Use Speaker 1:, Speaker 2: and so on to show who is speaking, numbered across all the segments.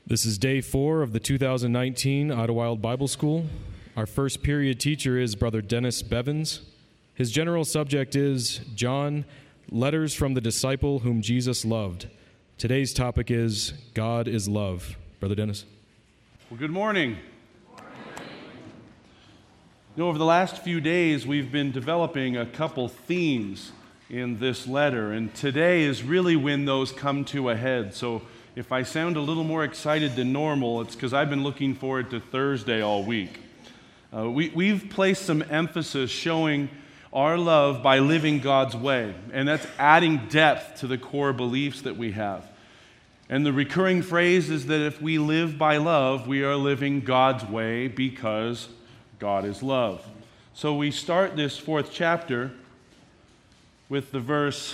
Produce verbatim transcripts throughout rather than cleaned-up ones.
Speaker 1: This is day four of the two thousand nineteen Idlewild Bible School. Our first period teacher is Brother Dennis Bevins. His general subject is John, Letters from the Disciple Whom Jesus Loved. Today's topic is God is Love. Brother Dennis.
Speaker 2: Well, good morning. You know, over the last few days, we've been developing a couple themes in this letter, and today is really when those come to a head. So if I sound a little more excited than normal, it's because I've been looking forward to Thursday all week. Uh, we, we've placed some emphasis showing our love by living God's way, and that's adding depth to the core beliefs that we have. And the recurring phrase is that if we live by love, we are living God's way because God is love. So we start this fourth chapter with the verse,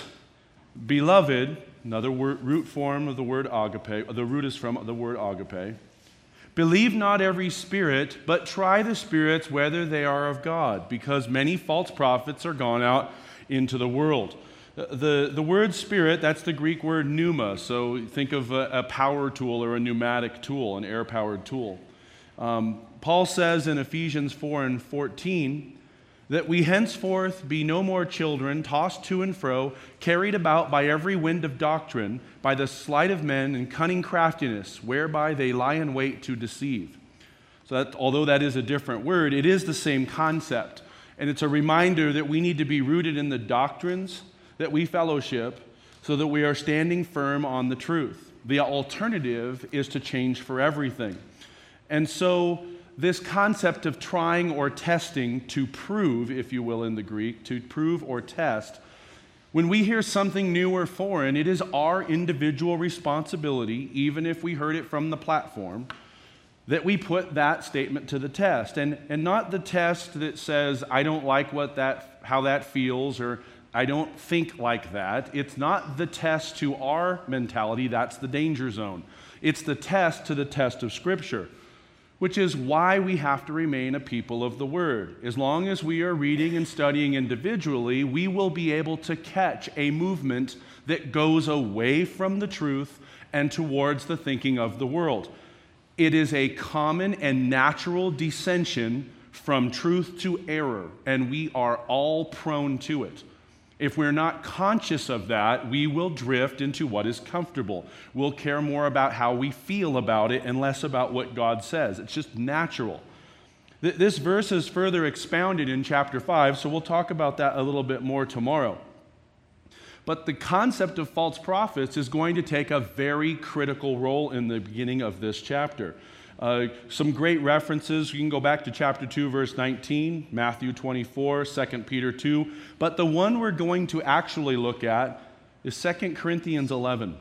Speaker 2: Beloved, another word, root form of the word agape, the root is from the word agape. Believe not every spirit, but try the spirits whether they are of God, because many false prophets are gone out into the world. The, the word spirit, that's the Greek word pneuma, so think of a, a power tool or a pneumatic tool, an air-powered tool. Um, Paul says in Ephesians four and fourteen, that we henceforth be no more children, tossed to and fro, carried about by every wind of doctrine, by the sleight of men and cunning craftiness, whereby they lie in wait to deceive. So that, although that is a different word, it is the same concept. And it's a reminder that we need to be rooted in the doctrines that we fellowship so that we are standing firm on the truth. The alternative is to change for everything. And so this concept of trying or testing to prove, if you will, in the Greek, to prove or test, when we hear something new or foreign, it is our individual responsibility, even if we heard it from the platform, that we put that statement to the test. And, and not the test that says, I don't like what that, how that feels, or I don't think like that. It's not the test to our mentality, that's the danger zone. It's the test to the test of Scripture, which is why we have to remain a people of the Word. As long as we are reading and studying individually, we will be able to catch a movement that goes away from the truth and towards the thinking of the world. It is a common and natural dissension from truth to error, and we are all prone to it. If we're not conscious of that, we will drift into what is comfortable. We'll care more about how we feel about it and less about what God says. It's just natural. Th- this verse is further expounded in chapter five, so we'll talk about that a little bit more tomorrow. But the concept of false prophets is going to take a very critical role in the beginning of this chapter. Uh, some great references. You can go back to chapter two, verse nineteen, Matthew twenty-four, Second Peter two. But the one we're going to actually look at is Second Corinthians eleven.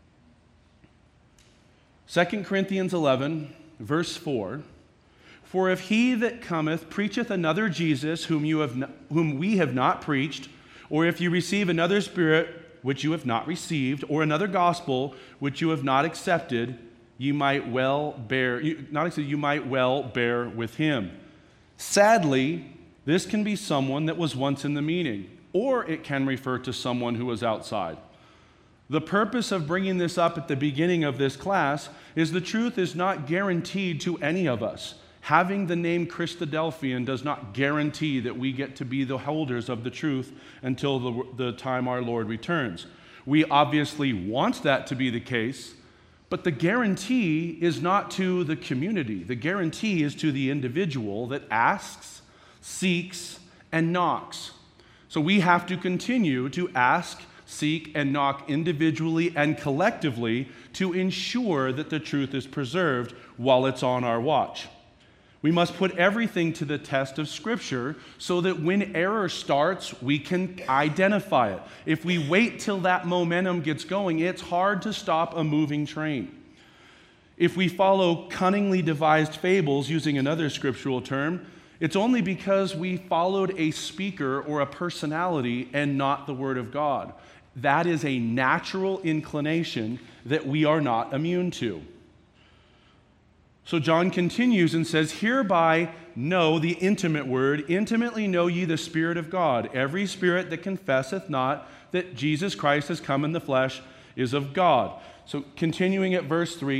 Speaker 2: Second Corinthians eleven, verse four. For if he that cometh preacheth another Jesus whom, you have not, whom we have not preached, or if you receive another spirit which you have not received, or another gospel which you have not accepted, you might well bear, you, not accept, you might well bear with him. Sadly, this can be someone that was once in the meeting, or it can refer to someone who was outside. The purpose of bringing this up at the beginning of this class is the truth is not guaranteed to any of us. Having the name Christadelphian does not guarantee that we get to be the holders of the truth until the, the time our Lord returns. We obviously want that to be the case, but the guarantee is not to the community. The guarantee is to the individual that asks, seeks, and knocks. So we have to continue to ask, seek, and knock individually and collectively to ensure that the truth is preserved while it's on our watch. We must put everything to the test of Scripture so that when error starts, we can identify it. If we wait till that momentum gets going, it's hard to stop a moving train. If we follow cunningly devised fables, using another scriptural term, it's only because we followed a speaker or a personality and not the Word of God. That is a natural inclination that we are not immune to. So John continues and says, Hereby know the intimate word, intimately know ye the Spirit of God. Every spirit that confesseth not that Jesus Christ has come in the flesh is of God. So continuing at verse three,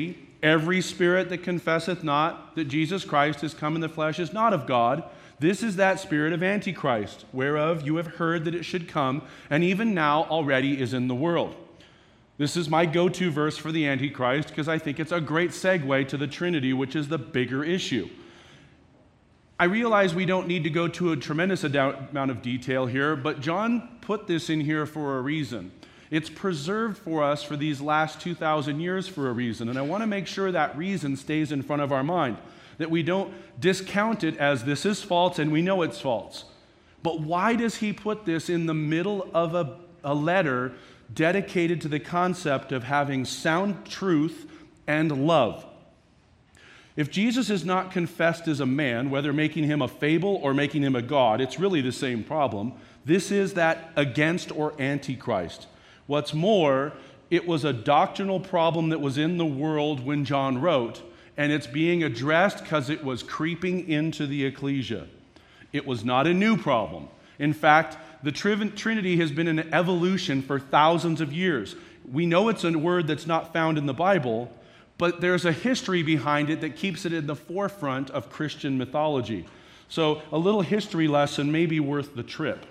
Speaker 2: Every spirit that confesseth not that Jesus Christ is come in the flesh is not of God. This is that spirit of Antichrist, whereof you have heard that it should come, and even now already is in the world. This is my go-to verse for the Antichrist because I think it's a great segue to the Trinity, which is the bigger issue. I realize we don't need to go to a tremendous amount of detail here, but John put this in here for a reason. It's preserved for us for these last two thousand years for a reason, and I want to make sure that reason stays in front of our mind, that we don't discount it as this is false and we know it's false. But why does he put this in the middle of a, a letter dedicated to the concept of having sound truth and love? If Jesus is not confessed as a man, whether making him a fable or making him a god, it's really the same problem. This is that against or antichrist. What's more, it was a doctrinal problem that was in the world when John wrote, and it's being addressed because it was creeping into the ecclesia. It was not a new problem. In fact, the Trinity has been in evolution for thousands of years. We know it's a word that's not found in the Bible, but there's a history behind it that keeps it in the forefront of Christian mythology. So a little history lesson may be worth the trip.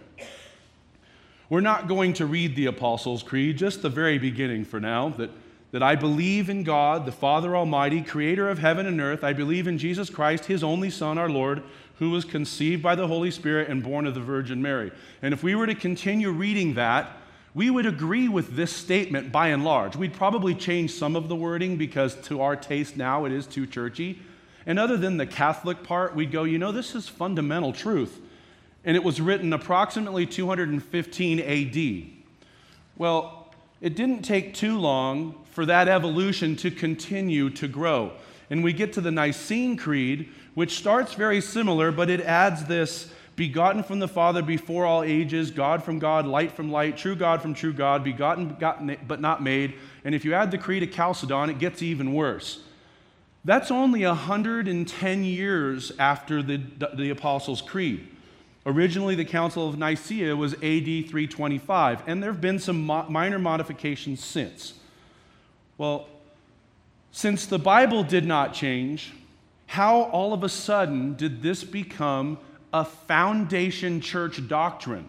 Speaker 2: We're not going to read the Apostles' Creed, just the very beginning for now, that, that I believe in God, the Father Almighty, creator of heaven and earth. I believe in Jesus Christ, his only Son, our Lord, who was conceived by the Holy Spirit and born of the Virgin Mary. And if we were to continue reading that, we would agree with this statement by and large. We'd probably change some of the wording because to our taste now it is too churchy. And other than the Catholic part, we'd go, you know, this is fundamental truth. And it was written approximately two hundred fifteen A D. Well, it didn't take too long for that evolution to continue to grow. And we get to the Nicene Creed, which starts very similar, but it adds this: begotten from the Father before all ages, God from God, light from light, true God from true God, begotten, begotten but not made. And if you add the Creed of Chalcedon, it gets even worse. That's only one hundred ten years after the, the Apostles' Creed. Originally, the Council of Nicaea was A D three twenty-five, and there have been some mo- minor modifications since. Well, since the Bible did not change, how all of a sudden did this become a foundation church doctrine?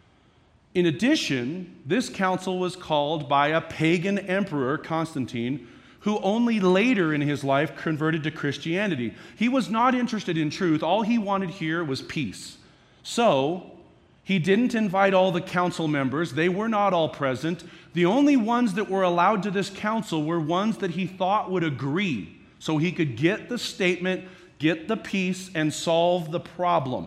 Speaker 2: In addition, this council was called by a pagan emperor, Constantine, who only later in his life converted to Christianity. He was not interested in truth. All he wanted here was peace. So, he didn't invite all the council members. They were not all present. The only ones that were allowed to this council were ones that he thought would agree, so he could get the statement, get the peace, and solve the problem.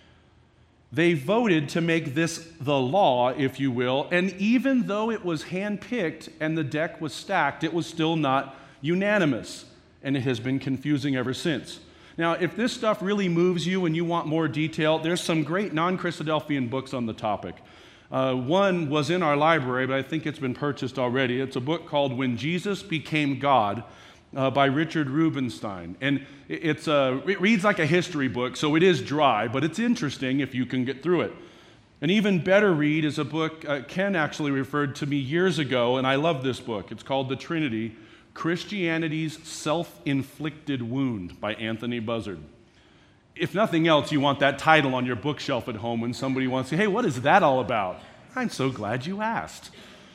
Speaker 2: They voted to make this the law, if you will, and even though it was handpicked and the deck was stacked, it was still not unanimous, and it has been confusing ever since. Now, if this stuff really moves you and you want more detail, there's some great non-Christadelphian books on the topic. Uh, one was in our library, but I think it's been purchased already. It's a book called When Jesus Became God uh, by Richard Rubinstein. And it's a, it reads like a history book, so it is dry, but it's interesting if you can get through it. An even better read is a book uh, Ken actually referred to me years ago, and I love this book. It's called The Trinity: Christianity's Self-Inflicted Wound by Anthony Buzzard. If nothing else, you want that title on your bookshelf at home when somebody wants to say, hey, what is that all about? I'm so glad you asked.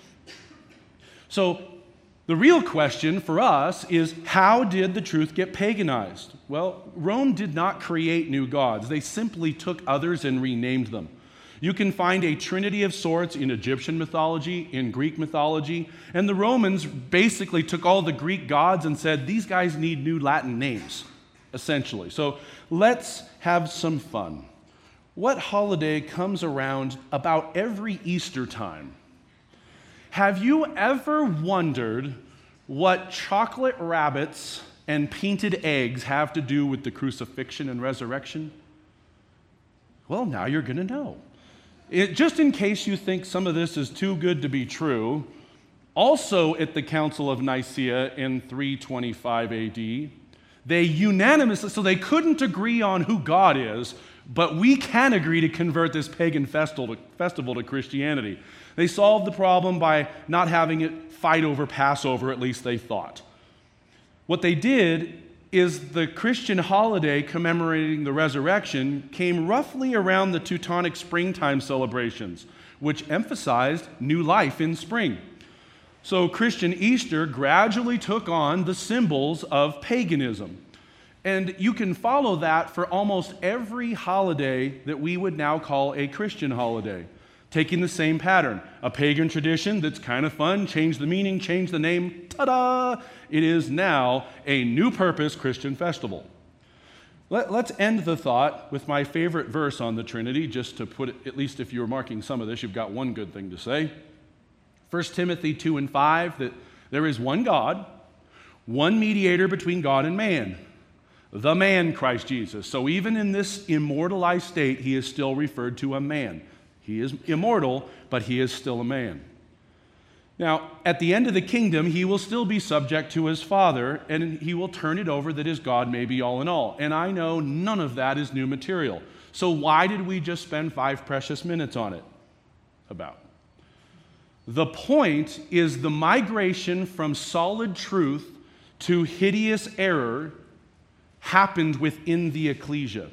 Speaker 2: So the real question for us is, how did the truth get paganized? Well, Rome did not create new gods. They simply took others and renamed them. You can find a trinity of sorts in Egyptian mythology, in Greek mythology, and the Romans basically took all the Greek gods and said, these guys need new Latin names, essentially. So let's have some fun. What holiday comes around about every Easter time? Have you ever wondered what chocolate rabbits and painted eggs have to do with the crucifixion and resurrection? Well, now you're going to know. It, just in case you think some of this is too good to be true, also at the Council of Nicaea in three twenty-five A D, they unanimously, so they couldn't agree on who God is, but we can agree to convert this pagan festival to, festival to Christianity. They solved the problem by not having it fight over Passover, at least they thought. What they did is the Christian holiday commemorating the resurrection came roughly around the Teutonic springtime celebrations, which emphasized new life in spring. So Christian Easter gradually took on the symbols of paganism. And you can follow that for almost every holiday that we would now call a Christian holiday, taking the same pattern. A pagan tradition that's kind of fun, change the meaning, change the name, ta-da! It is now a new purpose Christian festival. Let, let's end the thought with my favorite verse on the Trinity, just to put it, at least if you're marking some of this, you've got one good thing to say. First Timothy two and five, that there is one God, one mediator between God and man, the man Christ Jesus. So even in this immortalized state, he is still referred to a man. He is immortal, but he is still a man. Now, at the end of the kingdom, he will still be subject to his Father, and he will turn it over that his God may be all in all. And I know none of that is new material. So why did we just spend five precious minutes on it? About. The point is the migration from solid truth to hideous error happened within the ecclesia.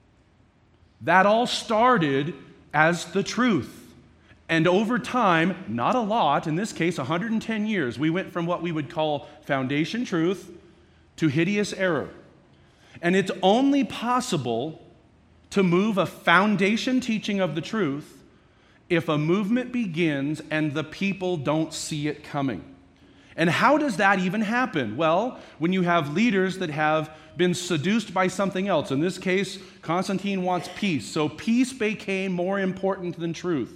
Speaker 2: That all started as the truth. And over time, not a lot, in this case, one hundred ten years, we went from what we would call foundation truth to hideous error. And it's only possible to move a foundation teaching of the truth if a movement begins and the people don't see it coming. And how does that even happen? Well, when you have leaders that have been seduced by something else. In this case, Constantine wants peace. So peace became more important than truth.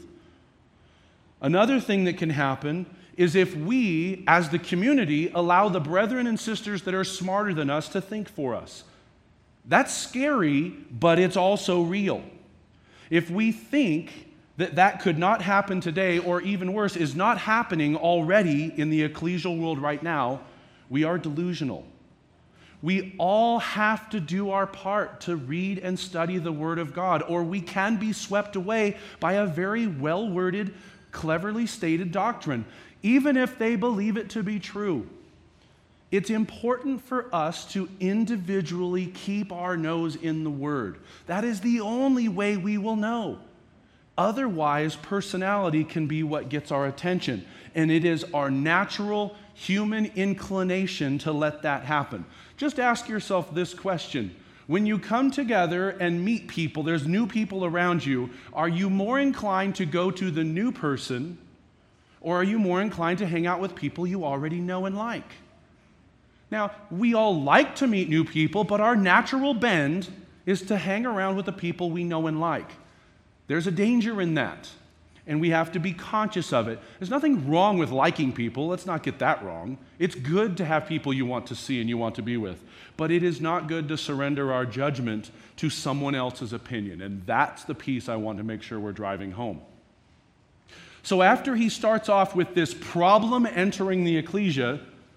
Speaker 2: Another thing that can happen is if we, as the community, allow the brethren and sisters that are smarter than us to think for us. That's scary, but it's also real. If we think that that could not happen today, or even worse, is not happening already in the ecclesial world right now, we are delusional. We all have to do our part to read and study the Word of God, or we can be swept away by a very well-worded, cleverly stated doctrine, even if they believe it to be true. It's important for us to individually keep our nose in the Word. That is the only way we will know. Otherwise, personality can be what gets our attention, and it is our natural human inclination to let that happen. Just ask yourself this question. When you come together and meet people, there's new people around you, are you more inclined to go to the new person, or are you more inclined to hang out with people you already know and like? Now, we all like to meet new people, but our natural bend is to hang around with the people we know and like. There's a danger in that, and we have to be conscious of it. There's nothing wrong with liking people. Let's not get that wrong. It's good to have people you want to see and you want to be with, but it is not good to surrender our judgment to someone else's opinion, and that's the piece I want to make sure we're driving home. So after he starts off with this problem entering the ecclesia,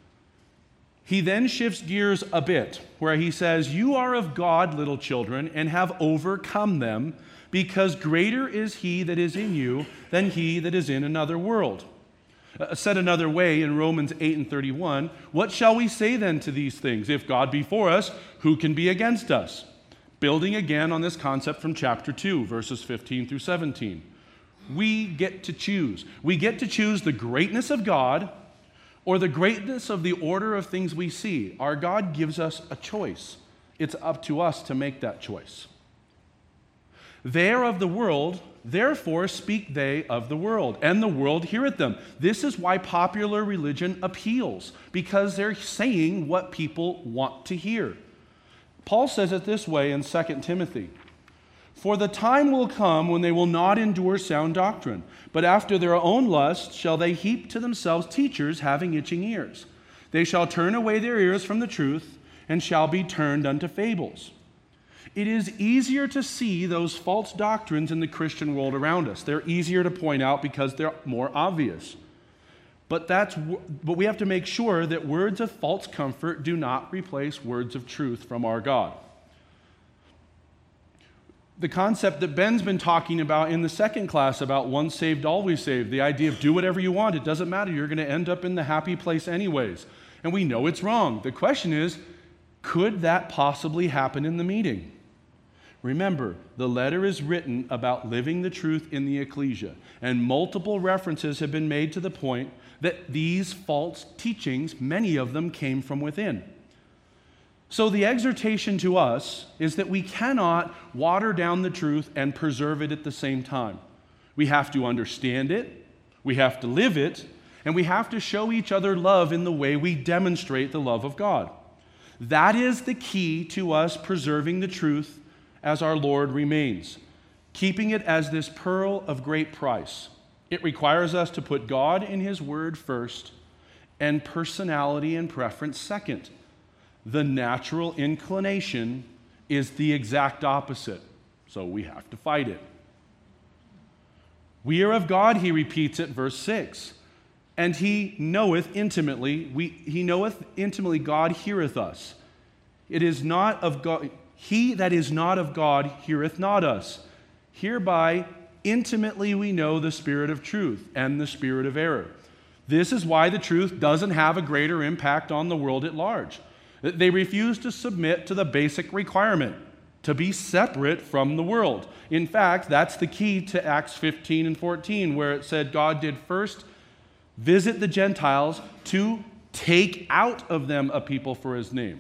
Speaker 2: he then shifts gears a bit, where he says, "You are of God, little children, and have overcome them, because greater is he that is in you than he that is in another world." Uh, said another way in Romans eight and thirty-one, "What shall we say then to these things? If God be for us, who can be against us?" Building again on this concept from chapter two, verses fifteen through seventeen. We get to choose. We get to choose the greatness of God or the greatness of the order of things we see. Our God gives us a choice. It's up to us to make that choice. "They are of the world, therefore speak they of the world, and the world heareth them." This is why popular religion appeals, because they're saying what people want to hear. Paul says it this way in Second Timothy. "For the time will come when they will not endure sound doctrine, but after their own lust shall they heap to themselves teachers having itching ears. They shall turn away their ears from the truth, and shall be turned unto fables." It is easier to see those false doctrines in the Christian world around us. They're easier to point out because they're more obvious. But that's but we have to make sure that words of false comfort do not replace words of truth from our God. The concept that Ben's been talking about in the second class about once saved, always saved, the idea of do whatever you want, it doesn't matter, you're going to end up in the happy place anyways. and we know it's wrong. The question is, could that possibly happen in the meeting? Remember, the letter is written about living the truth in the ecclesia, and multiple references have been made to the point that these false teachings, many of them came from within. So the exhortation to us is that we cannot water down the truth and preserve it at the same time. We have to understand it, we have to live it, and we have to show each other love in the way we demonstrate the love of God. That is the key to us preserving the truth as our Lord remains, keeping it as this pearl of great price. It requires us to put God and His Word first and personality and preference second. The natural inclination is the exact opposite, so we have to fight it. We are of God, he repeats it, verse six. And he knoweth intimately, we, he knoweth intimately, God heareth us. It is not of God, he that is not of God heareth not us. Hereby intimately we know the spirit of truth and the spirit of error. This is why the truth doesn't have a greater impact on the world at large. They refuse to submit to the basic requirement, to be separate from the world. In fact, that's the key to Acts fifteen and fourteen, where it said God did first visit the Gentiles to take out of them a people for his name.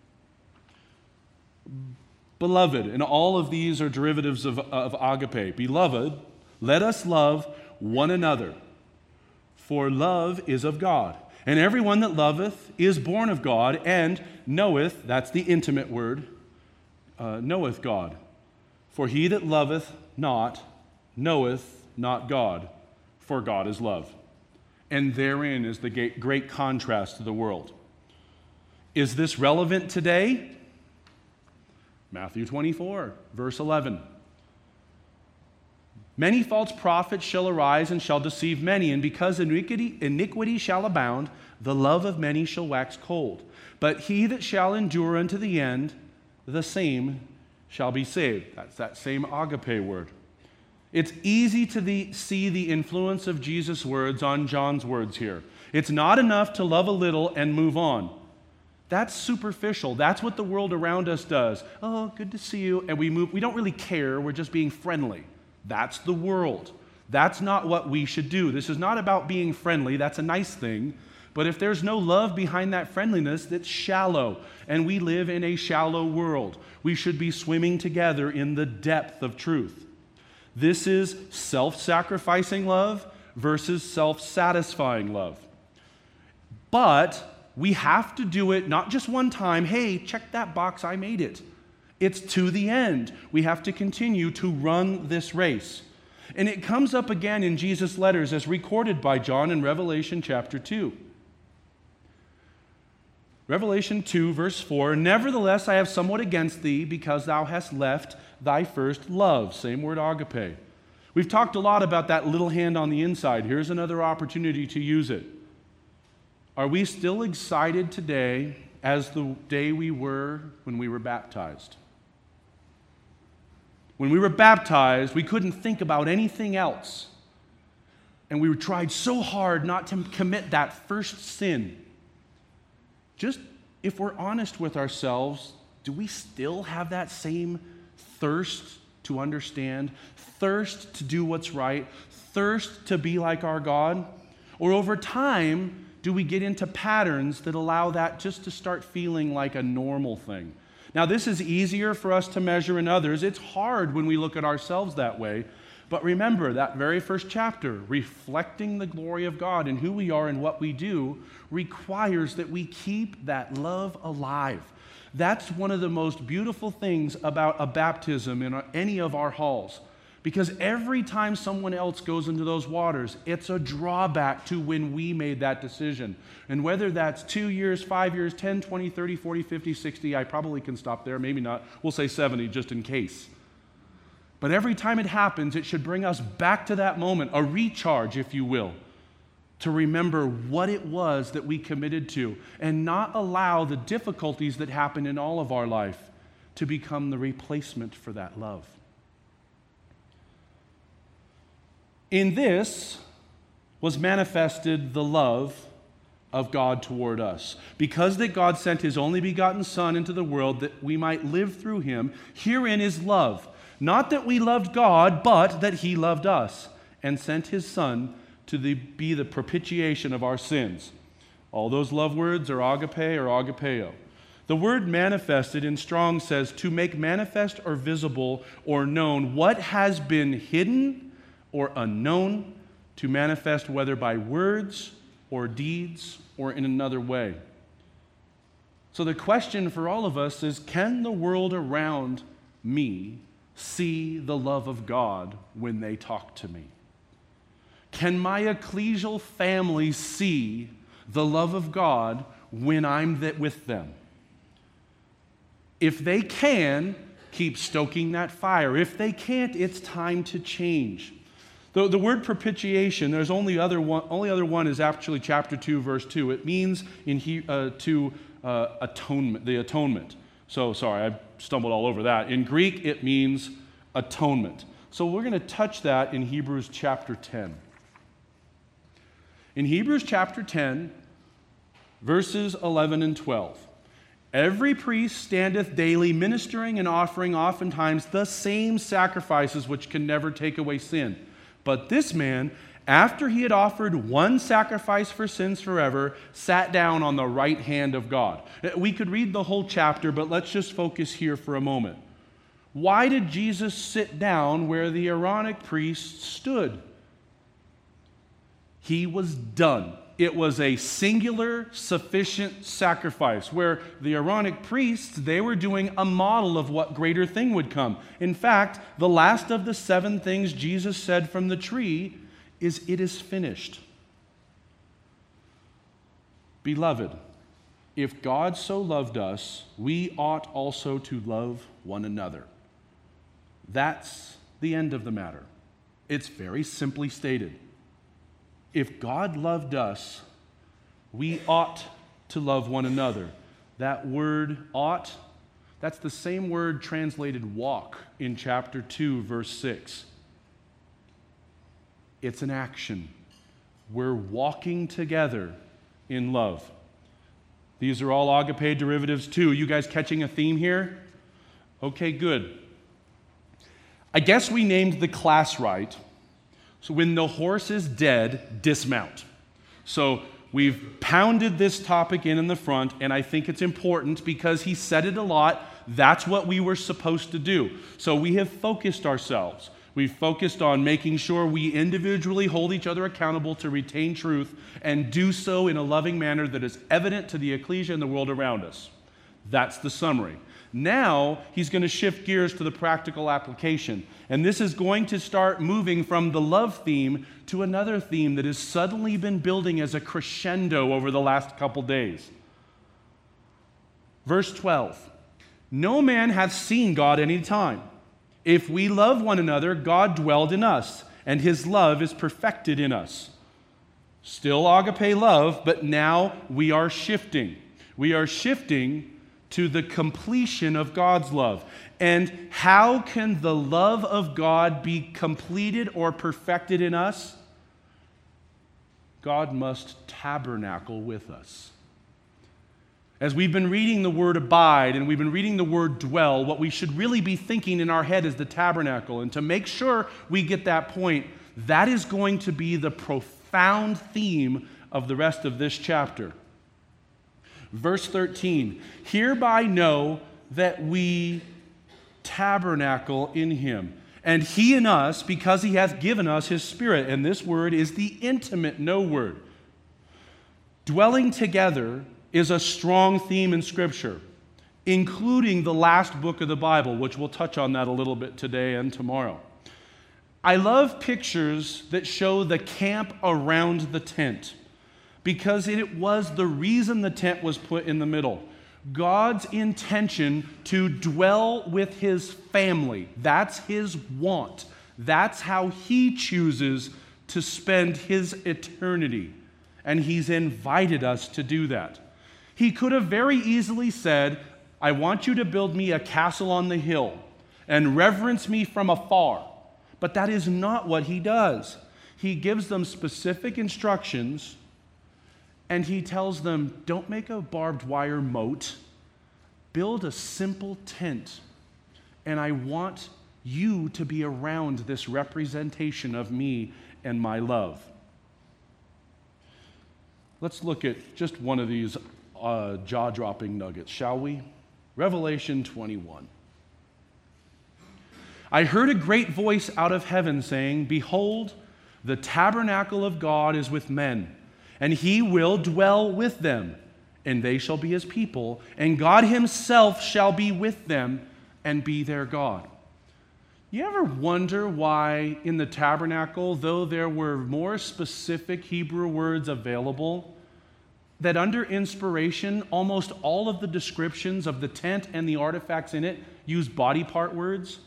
Speaker 2: Beloved, and all of these are derivatives of, of agape. Beloved, let us love one another, for love is of God. And everyone that loveth is born of God and knoweth, that's the intimate word, uh, knoweth God. For he that loveth not knoweth not God, for God is love. And therein is the great contrast to the world. Is this relevant today? Matthew twenty-four, verse eleven. Many false prophets shall arise and shall deceive many, and because iniquity, iniquity shall abound, the love of many shall wax cold. But he that shall endure unto the end, the same shall be saved. That's that same agape word. It's easy to the, see the influence of Jesus' words on John's words here. It's not enough to love a little and move on. That's superficial. That's what the world around us does. Oh, good to see you. And we move. We don't really care. We're just being friendly. That's the world. That's not what we should do. This is not about being friendly. That's a nice thing. But if there's no love behind that friendliness, that's shallow. And we live in a shallow world. We should be swimming together in the depth of truth. This is self-sacrificing love versus self-satisfying love. But we have to do it not just one time. Hey, check that box, I made it. It's to the end. We have to continue to run this race. And it comes up again in Jesus' letters as recorded by John in Revelation chapter two. Revelation two, verse four, nevertheless I have somewhat against thee, because thou hast left thy first love. Same word, agape. We've talked a lot about that little hand on the inside. Here's another opportunity to use it. Are we still excited today as the day we were when we were baptized? When we were baptized, we couldn't think about anything else. And we tried so hard not to commit that first sin. Just if we're honest with ourselves, do we still have that same thirst to understand, thirst to do what's right, thirst to be like our God? Or over time, do we get into patterns that allow that just to start feeling like a normal thing? Now, this is easier for us to measure in others. It's hard when we look at ourselves that way. But remember, that very first chapter, reflecting the glory of God and who we are and what we do, requires that we keep that love alive. That's one of the most beautiful things about a baptism in any of our halls. Because every time someone else goes into those waters, it's a drawback to when we made that decision. And whether that's two years, five years, ten, twenty, thirty, forty, fifty, sixty, I probably can stop there, maybe not. We'll say seventy just in case. But every time it happens, it should bring us back to that moment, a recharge, if you will, to remember what it was that we committed to and not allow the difficulties that happen in all of our life to become the replacement for that love. In this was manifested the love of God toward us. Because that God sent his only begotten Son into the world that we might live through him, herein is love. Not that we loved God, but that he loved us and sent his Son to the, be the propitiation of our sins. All those love words are agape or agapeo. The word manifested in Strong says to make manifest or visible or known what has been hidden or unknown, to manifest whether by words or deeds or in another way. So the question for all of us is, can the world around me see the love of God when they talk to me? Can my ecclesial family see the love of God when I'm th- with them? If they can, keep stoking that fire. If they can't, it's time to change. The, the word propitiation, there's only other one, only other one is actually chapter two, verse two. It means in he, uh, to uh, atonement, the atonement. So, sorry, I stumbled all over that. In Greek, it means atonement. So we're going to touch that in Hebrews chapter ten. In Hebrews chapter ten, verses eleven and twelve. Every priest standeth daily ministering and offering oftentimes the same sacrifices which can never take away sin. But this man, after he had offered one sacrifice for sins forever, sat down on the right hand of God. We could read the whole chapter, but let's just focus here for a moment. Why did Jesus sit down where the Aaronic priests stood? He was done. It was a singular, sufficient sacrifice, where the Aaronic priests, they were doing a model of what greater thing would come. In fact, the last of the seven things Jesus said from the tree is, "It is finished." Beloved, if God so loved us, we ought also to love one another. That's the end of the matter. It's very simply stated. If God loved us, we ought to love one another. That word ought, that's the same word translated walk in chapter two, verse six. It's an action. We're walking together in love. These are all agape derivatives too. You guys catching a theme here? Okay, good. I guess we named the class right. So when the horse is dead, dismount. So we've pounded this topic in in the front, and I think it's important because he said it a lot. That's what we were supposed to do. So we have focused ourselves. We've focused on making sure we individually hold each other accountable to retain truth and do so in a loving manner that is evident to the ecclesia and the world around us. That's the summary. Now, he's going to shift gears to the practical application. And this is going to start moving from the love theme to another theme that has suddenly been building as a crescendo over the last couple days. Verse twelve. No man hath seen God any time. If we love one another, God dwelled in us, and his love is perfected in us. Still agape love, but now we are shifting. We are shifting to the completion of God's love. And how can the love of God be completed or perfected in us? God must tabernacle with us. As we've been reading the word abide and we've been reading the word dwell, what we should really be thinking in our head is the tabernacle. And to make sure we get that point, that is going to be the profound theme of the rest of this chapter. Verse thirteen, hereby know that we tabernacle in him, and he in us, because he hath given us his Spirit. And this word is the intimate know word. Dwelling together is a strong theme in Scripture, including the last book of the Bible, which we'll touch on that a little bit today and tomorrow. I love pictures that show the camp around the tent, because it was the reason the tent was put in the middle. God's intention to dwell with his family. That's his want. That's how he chooses to spend his eternity. And he's invited us to do that. He could have very easily said, I want you to build me a castle on the hill and reverence me from afar. But that is not what he does. He gives them specific instructions, And he tells them, don't make a barbed wire moat. Build a simple tent. And I want you to be around this representation of me and my love. Let's look at just one of these uh, jaw-dropping nuggets, shall we? Revelation twenty-one. I heard a great voice out of heaven saying, behold, the tabernacle of God is with men, and he will dwell with them, and they shall be his people, and God himself shall be with them and be their God. You ever wonder why in the tabernacle, though there were more specific Hebrew words available, that under inspiration, almost all of the descriptions of the tent and the artifacts in it use body part words?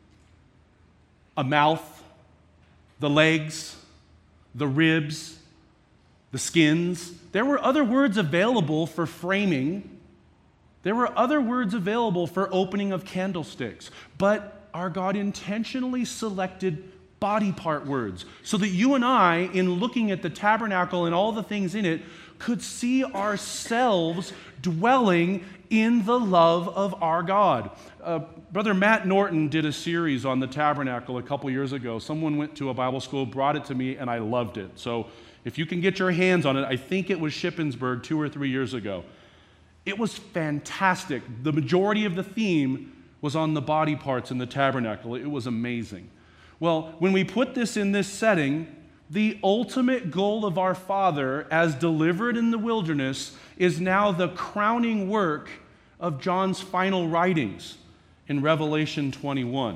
Speaker 2: A mouth, the legs, the ribs, the skins. There were other words available for framing. There were other words available for opening of candlesticks. But our God intentionally selected body part words so that you and I, in looking at the tabernacle and all the things in it, could see ourselves dwelling in the love of our God. Uh, Brother Matt Norton did a series on the tabernacle a couple years ago. Someone went to a Bible school, brought it to me, and I loved it. So if you can get your hands on it, I think it was Shippensburg two or three years ago. It was fantastic. The majority of the theme was on the body parts in the tabernacle. It was amazing. Well, when we put this in this setting, the ultimate goal of our Father, as delivered in the wilderness, is now the crowning work of John's final writings in Revelation twenty-one.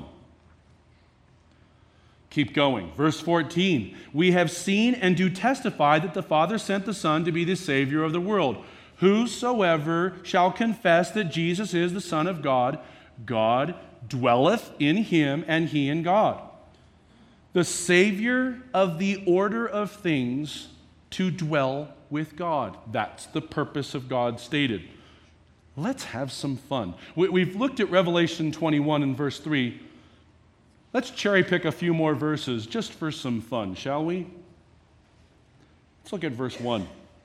Speaker 2: Keep going. Verse fourteen. We have seen and do testify that the Father sent the Son to be the Savior of the world. Whosoever shall confess that Jesus is the Son of God, God dwelleth in him, and he in God. The Savior of the order of things to dwell with God. That's the purpose of God stated. Let's have some fun. We've looked at Revelation twenty-one and verse three. Let's cherry pick a few more verses just for some fun, shall we? Let's look at verse one.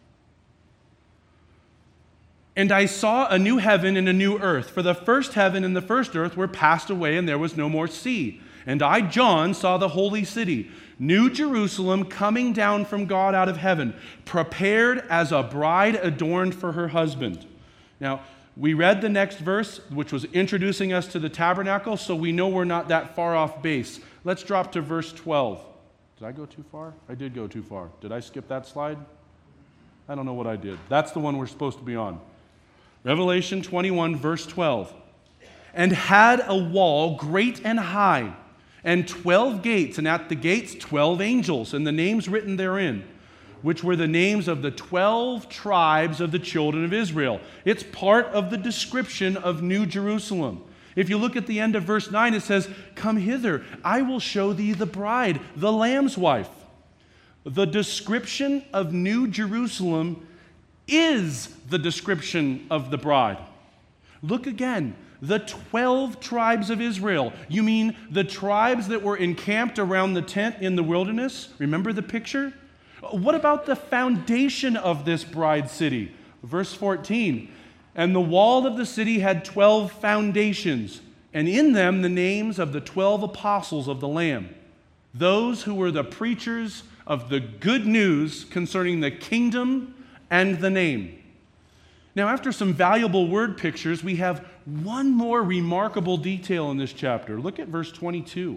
Speaker 2: And I saw a new heaven and a new earth, for the first heaven and the first earth were passed away, and there was no more sea. And I, John, saw the holy city, New Jerusalem, coming down from God out of heaven, prepared as a bride adorned for her husband. Now, we read the next verse, which was introducing us to the tabernacle, so we know we're not that far off base. Let's drop to verse twelve. Did I go too far? I did go too far. Did I skip that slide? I don't know what I did. That's the one we're supposed to be on. Revelation twenty-one, verse twelve. And had a wall great and high, and twelve gates, and at the gates twelve angels, and the names written therein, which were the names of the twelve tribes of the children of Israel. It's part of the description of New Jerusalem. If you look at the end of verse nine, it says, come hither, I will show thee the bride, the Lamb's wife. The description of New Jerusalem is the description of the bride. Look again. The twelve tribes of Israel. You mean the tribes that were encamped around the tent in the wilderness? Remember the picture? What about the foundation of this bride city? Verse fourteen. And the wall of the city had twelve foundations, and in them the names of the twelve apostles of the Lamb, those who were the preachers of the good news concerning the kingdom and the name. Now, after some valuable word pictures, we have one more remarkable detail in this chapter. Look at verse twenty-two.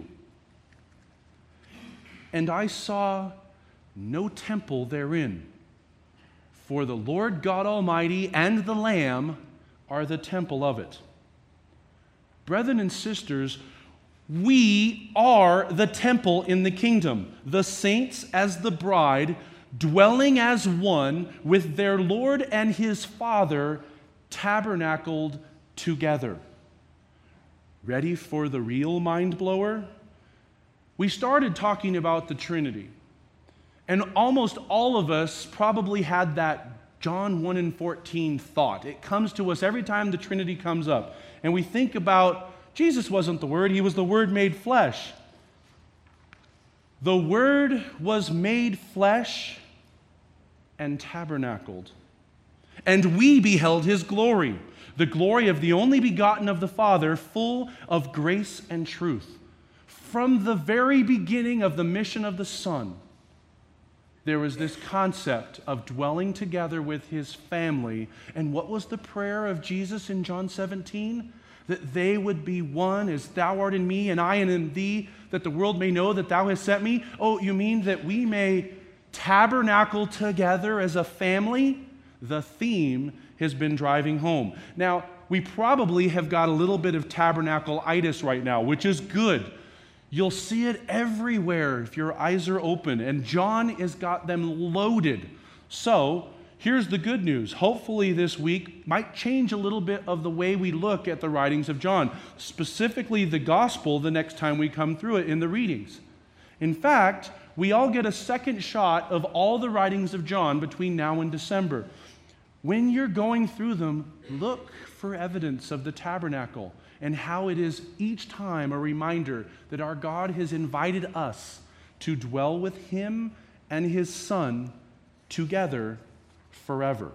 Speaker 2: And I saw no temple therein, for the Lord God Almighty and the Lamb are the temple of it. Brethren and sisters, we are the temple in the kingdom, the saints as the bride, dwelling as one with their Lord and his Father, tabernacled together. Ready for the real mind blower? We started talking about the Trinity, and almost all of us probably had that John one and fourteen thought. It comes to us every time the Trinity comes up, and we think about Jesus wasn't the Word, he was the Word made flesh. The Word was made flesh and tabernacled. And we beheld his glory, the glory of the only begotten of the Father, full of grace and truth. From the very beginning of the mission of the Son, there was this concept of dwelling together with his family. And what was the prayer of Jesus in John seventeen? That they would be one as thou art in me and I am in thee, that the world may know that thou hast sent me. Oh, you mean that we may tabernacle together as a family? The theme has been driving home. Now, we probably have got a little bit of tabernacle-itis right now, which is good. You'll see it everywhere if your eyes are open, and John has got them loaded. So, here's the good news. Hopefully this week might change a little bit of the way we look at the writings of John, specifically the gospel the next time we come through it in the readings. In fact, we all get a second shot of all the writings of John between now and December. When you're going through them, look for evidence of the tabernacle and how it is each time a reminder that our God has invited us to dwell with him and his Son together forever.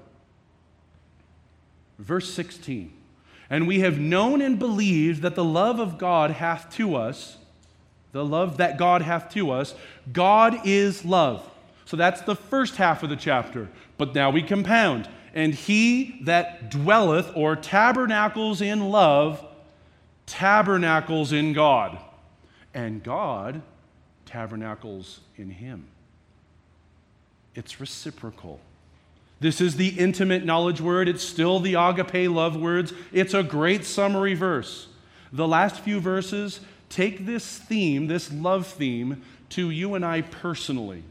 Speaker 2: Verse sixteen, and we have known and believed that the love of God hath to us, the love that God hath to us, God is love. So that's the first half of the chapter. But now we compound. And he that dwelleth or tabernacles in love, tabernacles in God. And God tabernacles in him. It's reciprocal. This is the intimate knowledge word. It's still the agape love words. It's a great summary verse. The last few verses take this theme, this love theme, to you and I personally.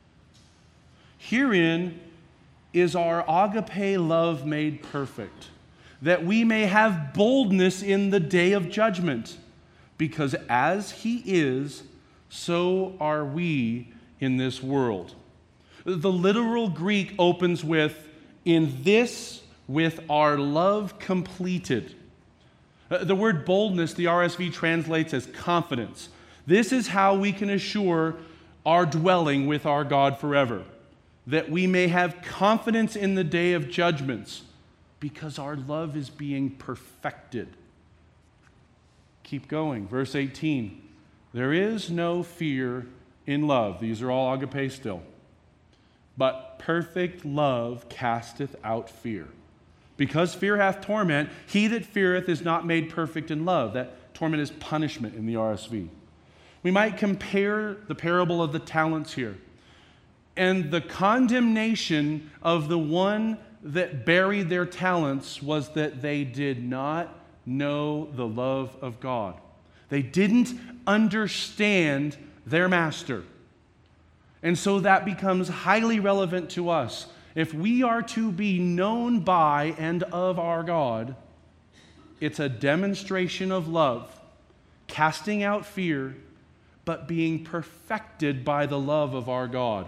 Speaker 2: Herein is our agape love made perfect, that we may have boldness in the day of judgment, because as he is, so are we in this world. The literal Greek opens with, in this, with our love completed. The word boldness, the R S V translates as confidence. This is how we can assure our dwelling with our God forever, that we may have confidence in the day of judgments, because our love is being perfected. Keep going. Verse eighteen. There is no fear in love. These are all agape still. But perfect love casteth out fear. Because fear hath torment, he that feareth is not made perfect in love. That torment is punishment in the R S V. We might compare the parable of the talents here. And the condemnation of the one that buried their talents was that they did not know the love of God. They didn't understand their master. And so that becomes highly relevant to us. If we are to be known by and of our God, it's a demonstration of love, casting out fear, but being perfected by the love of our God.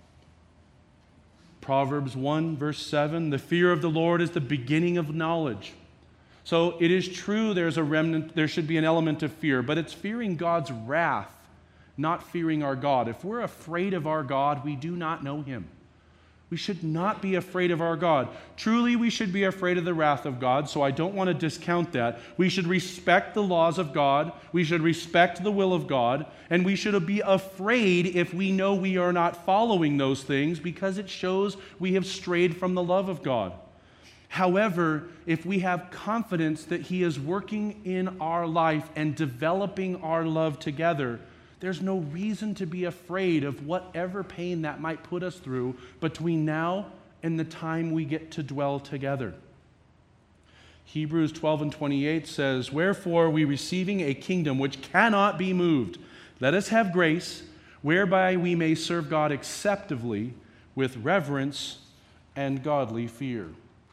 Speaker 2: Proverbs one, verse seven, the fear of the Lord is the beginning of knowledge. So it is true there's a remnant, there should be an element of fear, but it's fearing God's wrath, not fearing our God. If we're afraid of our God, we do not know him. We should not be afraid of our God. Truly, we should be afraid of the wrath of God, so I don't want to discount that. We should respect the laws of God. We should respect the will of God. And we should be afraid if we know we are not following those things, because it shows we have strayed from the love of God. However, if we have confidence that he is working in our life and developing our love together, there's no reason to be afraid of whatever pain that might put us through between now and the time we get to dwell together. Hebrews twelve and twenty-eight says, wherefore we receiving a kingdom which cannot be moved, let us have grace whereby we may serve God acceptably with reverence and godly fear.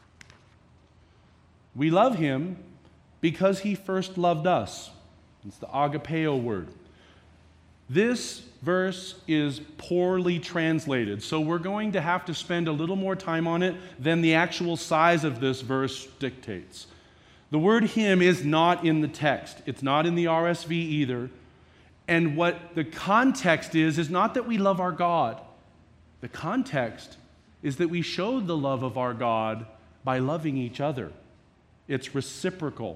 Speaker 2: We love him because he first loved us. It's the agapeo word. This verse is poorly translated, so we're going to have to spend a little more time on it than the actual size of this verse dictates. The word him is not in the text. It's not in the R S V either. And what the context is, is not that we love our God. The context is that we showed the love of our God by loving each other. It's reciprocal.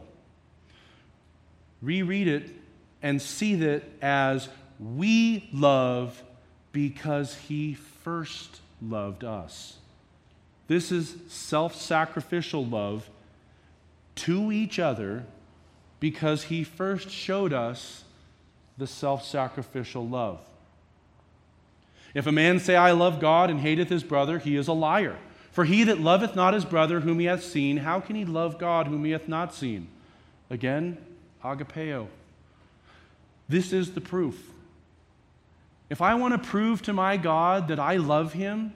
Speaker 2: Reread it and see that as we love because he first loved us. This is self-sacrificial love to each other because he first showed us the self-sacrificial love. If a man say, I love God, and hateth his brother, he is a liar. For he that loveth not his brother whom he hath seen, how can he love God whom he hath not seen? Again, agapeo. This is the proof. If I want to prove to my God that I love him,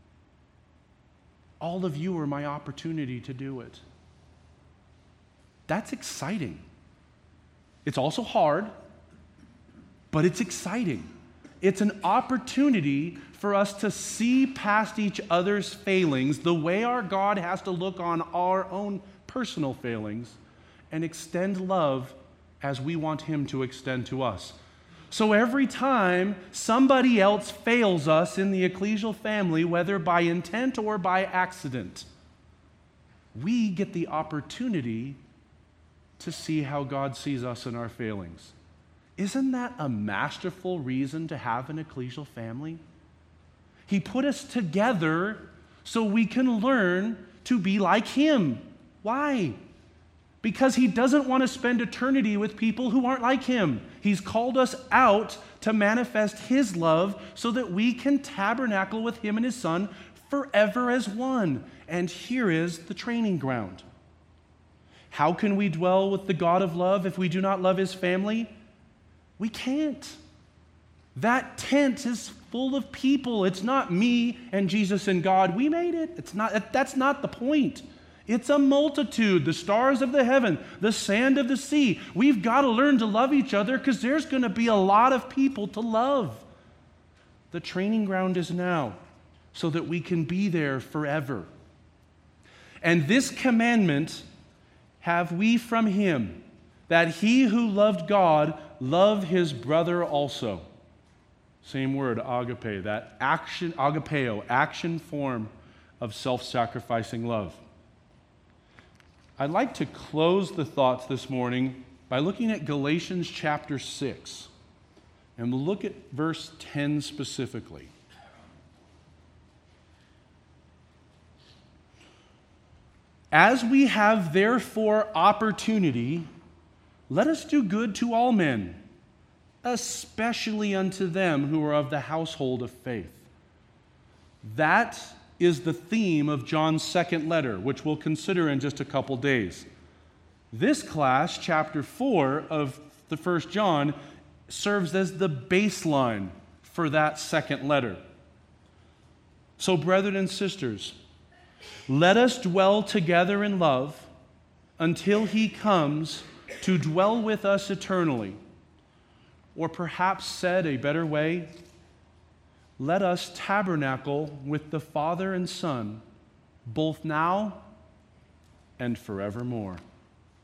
Speaker 2: all of you are my opportunity to do it. That's exciting. It's also hard, but it's exciting. It's an opportunity for us to see past each other's failings the way our God has to look on our own personal failings and extend love as we want him to extend to us. So every time somebody else fails us in the ecclesial family, whether by intent or by accident, we get the opportunity to see how God sees us in our failings. Isn't that a masterful reason to have an ecclesial family? He put us together so we can learn to be like him. Why? Because he doesn't want to spend eternity with people who aren't like him. He's called us out to manifest his love so that we can tabernacle with him and his Son forever as one. And here is the training ground. How can we dwell with the God of love if we do not love his family? We can't. That tent is full of people. It's not me and Jesus and God. We made it. It's not, that's not the point. It's a multitude, the stars of the heaven, the sand of the sea. We've got to learn to love each other because there's going to be a lot of people to love. The training ground is now so that we can be there forever. And this commandment have we from him, that he who loved God love his brother also. Same word, agape, that action, agapeo, action form of self-sacrificing love. I'd like to close the thoughts this morning by looking at Galatians chapter six. And we'll look at verse ten specifically. As we have therefore opportunity, let us do good to all men, especially unto them who are of the household of faith. That is the theme of John's second letter, which we'll consider in just a couple days. This class, chapter four of the First John, serves as the baseline for that second letter. So, brethren and sisters, let us dwell together in love until he comes to dwell with us eternally. Or perhaps said a better way, let us tabernacle with the Father and Son, both now and forevermore.